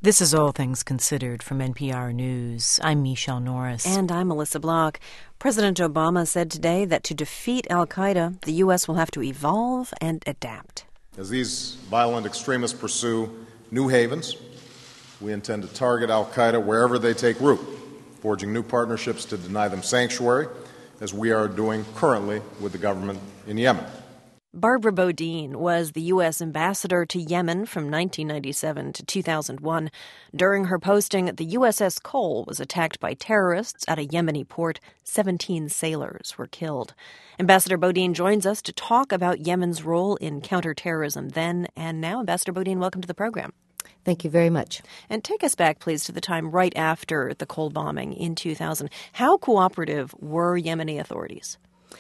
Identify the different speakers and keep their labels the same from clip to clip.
Speaker 1: This is All Things Considered from NPR News. I'm Michelle Norris.
Speaker 2: And I'm Melissa Block. President Obama said today that to defeat al-Qaeda, the U.S. will have to evolve and adapt.
Speaker 3: As these violent extremists pursue new havens, we intend to target al-Qaeda wherever they take root, forging new partnerships to deny them sanctuary, as we are doing currently with the government in Yemen.
Speaker 2: Barbara Bodine was the U.S. ambassador to Yemen from 1997 to 2001. During her posting, the USS Cole was attacked by terrorists at a Yemeni port. 17 sailors were killed. Ambassador Bodine joins us to talk about Yemen's role in counterterrorism then and now. Ambassador Bodine, welcome to the program.
Speaker 4: Thank you very much.
Speaker 2: And take us back, please, to the time right after the Cole bombing in 2000. How cooperative were Yemeni authorities?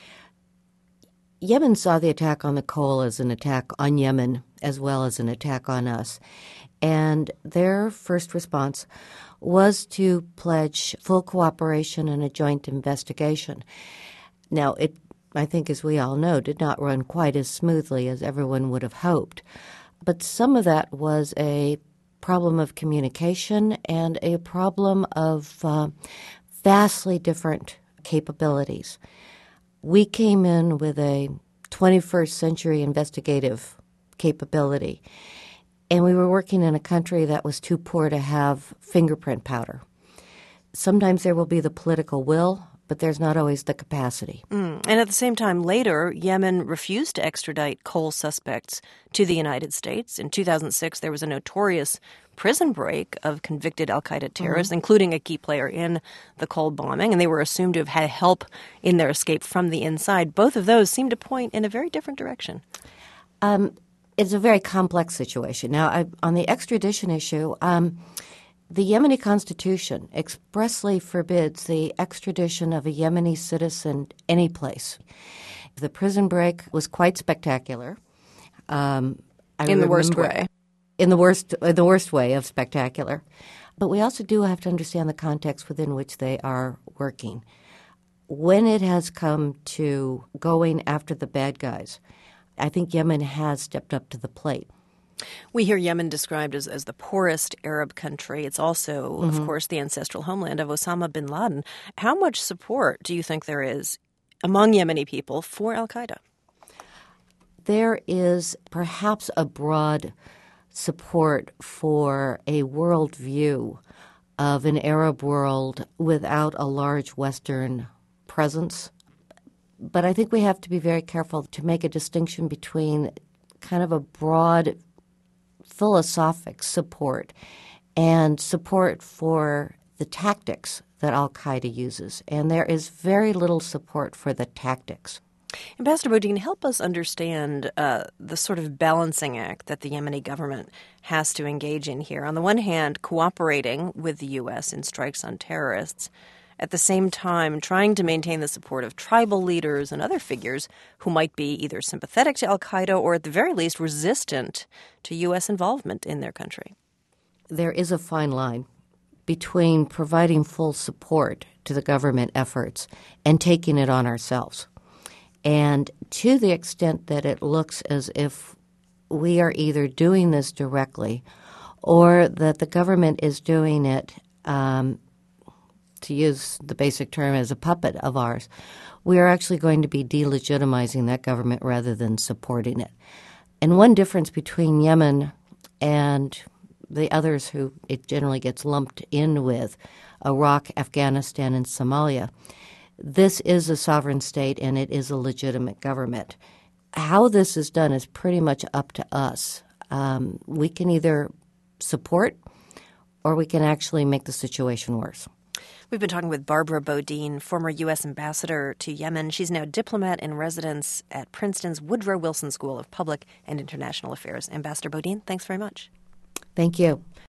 Speaker 4: Yemen saw the attack on the Cole as an attack on Yemen as well as an attack on us. And their first response was to pledge full cooperation in a joint investigation. Now, it, I think, as we all know, did not run quite as smoothly as everyone would have hoped. But some of that was a problem of communication and a problem of vastly different capabilities. We came in with a 21st century investigative capability, and we were working in a country that was too poor to have fingerprint powder. Sometimes there will be the political will, but there's not always the capacity.
Speaker 2: And at the same time, later, Yemen refused to extradite Cole suspects to the United States. In 2006, there was a notorious prison break of convicted al-Qaeda terrorists, including a key player in the Cole bombing, and they were assumed to have had help in their escape from the inside. Both of those seem to point in a very different direction.
Speaker 4: It's a very complex situation. Now, on the extradition issue, the Yemeni constitution expressly forbids the extradition of a Yemeni citizen any place. The prison break was quite spectacular.
Speaker 2: In the worst way.
Speaker 4: In the worst way of spectacular. But we also do have to understand the context within which they are working. When it has come to going after the bad guys, I think Yemen has stepped up to the plate.
Speaker 2: We hear Yemen described as the poorest Arab country. It's also, of course, the ancestral homeland of Osama bin Laden. How much support do you think there is among Yemeni people for al-Qaeda?
Speaker 4: There is perhaps a broad support for a worldview of an Arab world without a large Western presence. But I think we have to be very careful to make a distinction between kind of a broad philosophic support and support for the tactics that al-Qaeda uses. And there is very little support for the tactics.
Speaker 2: Ambassador Bodine, help us understand the sort of balancing act that the Yemeni government has to engage in here. On the one hand, cooperating with the U.S. in strikes on terrorists, at the same time trying to maintain the support of tribal leaders and other figures who might be either sympathetic to al-Qaeda or at the very least resistant to U.S. involvement in their country.
Speaker 4: There is a fine line between providing full support to the government efforts and taking it on ourselves. And to the extent that it looks as if we are either doing this directly or that the government is doing it, to use the basic term, as a puppet of ours, we are actually going to be delegitimizing that government rather than supporting it. And one difference between Yemen and the others who it generally gets lumped in with, Iraq, Afghanistan, and Somalia, this is a sovereign state and it is a legitimate government. How this is done is pretty much up to us. We can either support or we can actually make the situation worse.
Speaker 2: We've been talking with Barbara Bodine, former U.S. ambassador to Yemen. She's now diplomat in residence at Princeton's Woodrow Wilson School of Public and International Affairs. Ambassador Bodine, thanks very much.
Speaker 4: Thank you.